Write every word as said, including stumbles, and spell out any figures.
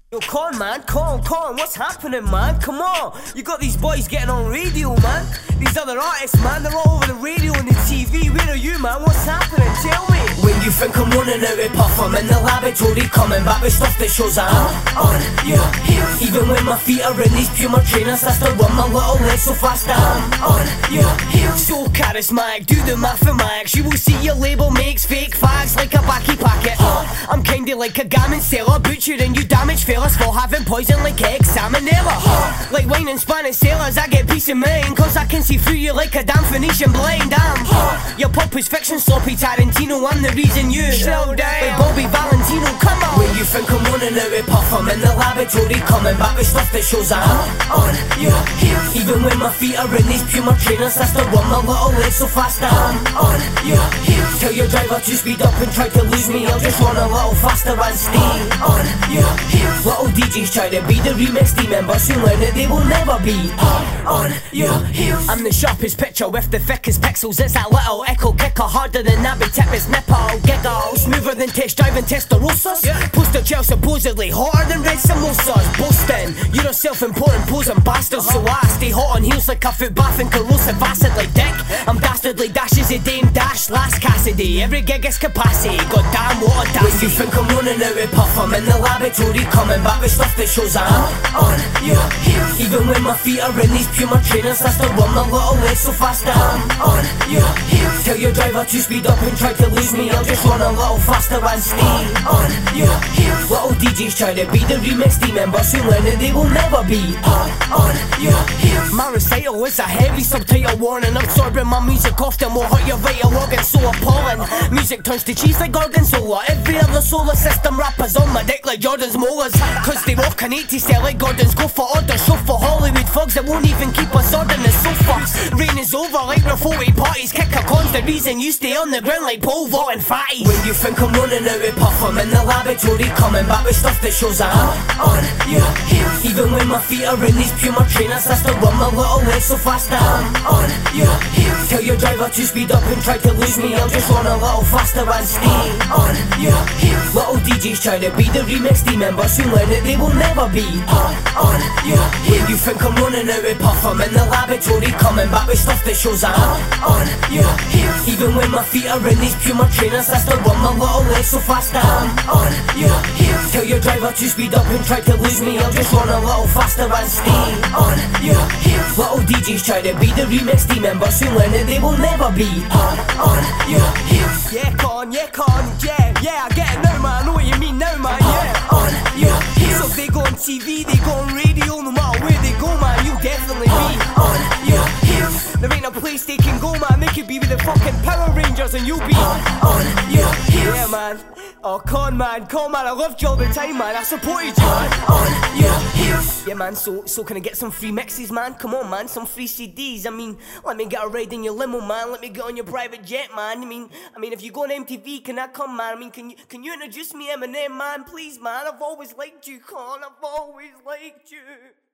Yo, Con, man, Con, Con, what's happening, man? Come on, you got these boys getting on radio, man. These other artists, man, they're all over the radio and the T V. Where are you, man? What's happening? Tell me. When you think I'm running out of puff, I'm in the laboratory coming back with stuff that shows I'm on your heels. Even when my feet are in these Puma trainers, I still run my little legs so fast I'm on your heels. So charismatic, do the mathematics. You will see your label makes fake fags like a backy packet. uh, I'm kinda like a gammon seller, butchering you damaged fellas for having poison like egg salmonella. uh, Like wine and Spanish sailors, I get peace of mind, cause I can see through you like a damn Phoenician blind. I'm uh, your pop is fiction, sloppy Tarantino. I'm the reason you slow down like Bobby Valentino, come on. When you think I'm running out of puff, I'm in the laboratory coming back with stuff that shows I'm on your heels. Even when my feet are in these Puma trainers, I still run my little legs so fast I'm on your heels. Tell your driver to speed up and try to lose me, I'll just run a little faster and stay on your heels. Little D Js try to be the remix team members, soon learn that they will never be on your heels. I'm the sharpest picture with the thickest pixels. It's that little echo kicker, harder than Nabby Tippet's nipple. Giggle, smoother than test driving Testarossas. Yeah. Poster gel supposedly hotter than red samosas. Boasting, you're a self-important posing bastard. uh-huh. So I stay hot on heels like a foot bath and corrosive acid like dick. I'm dastardly dashes a Dame Dash, Last Cassidy. Every gig is capacity, goddamn what a When you think I'm running out of puff, I'm in the laboratory coming back with stuff that shows I'm on your heels. Even when my feet are in these Puma trainers, I still run my little legs so fast I'm on your heels. Tell your driver to speed up and try to lose me, I'll just run a little faster and stay on your heels. Little D Js try to be the remix team members, soon learn that they will never be on your heels. My recital is a heavy subtitle warning. Absorbing my music often will hurt your vital organs, so appalling. Music turns to cheese like gorgonzola. Every other solar system rappers on my dick like Jordan's molars, cause they walk an eighty style like Gordon's. Go for orders, show for Hollywood thugs that won't even keep us ordered the sofa. Rain is over like we're forty parties. Kick a con's the reason you stay on the ground like pole vault and fatties. When you think I'm running out of puff, I'm in the laboratory coming back with stuff that shows I'm on your heels. Even when my feet are in these Puma trainers, I still run my little legs so fast I'm on your heels. Tell your driver to speed up and try to lose me, I'll just run a little faster and stay on your heels. Little D Js try to be the remix team members, soon learn that they will never be on your heels. When you think I'm running out of puff, I'm in the laboratory coming back with stuff that shows I'm on your heels. Even when my feet are in these Puma trainers, I still run my little legs so fast I'm on your heels. Tell your driver to speed up and try to lose me, I'll just run a little faster and stay on your heels. Little D Js try to be the remix team members, soon learn that they will never be on your heels. Yeah, Con, yeah, Con, yeah, yeah, I get it now, man. I know what you mean now, man, yeah. On your heels. So if they go on T V, they go on radio, no matter where they go, man, you'll definitely be on your heels. There ain't a place they can go, man. They could be with the fucking Power Rangers and you'll be on your heels. Yeah, man. Oh, Con, man, Con, man, I loved you all the time, man. I supported you, man. On your heels. Yeah, man, so so can I get some free mixes, man? Come on, man, some free C Ds. I mean, let me get a ride in your limo, man. Let me get on your private jet, man. I mean, I mean, if you go on M T V, can I come, man? I mean, can you can you introduce me Eminem, man? Please, man. I've always liked you, Con. I've always liked you.